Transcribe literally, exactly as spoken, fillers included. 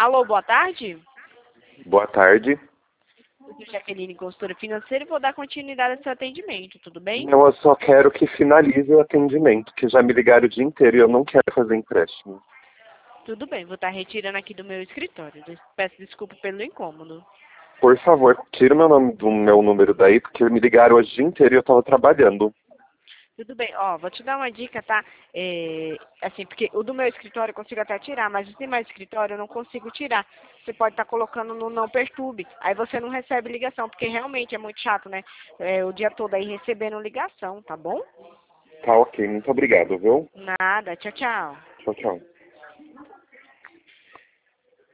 Alô, boa tarde. Boa tarde. Eu sou Jaqueline, consultora financeira, e vou dar continuidade ao seu atendimento, tudo bem? Não, eu só quero que finalize o atendimento, que já me ligaram o dia inteiro e eu não quero fazer empréstimo. Tudo bem, vou estar retirando aqui do meu escritório. Des- Peço desculpa pelo incômodo. Por favor, tira o meu nome do meu número daí, porque me ligaram hoje o dia inteiro e eu tava trabalhando. Tudo bem, ó, vou te dar uma dica, tá? É, assim, porque o do meu escritório eu consigo até tirar, mas o do meu escritório eu não consigo tirar. Você pode estar colocando no não perturbe, aí você não recebe ligação, porque realmente é muito chato, né? É, o dia todo aí recebendo ligação, tá bom? Tá ok, muito obrigado, viu? Nada, tchau, tchau. Tchau, tchau.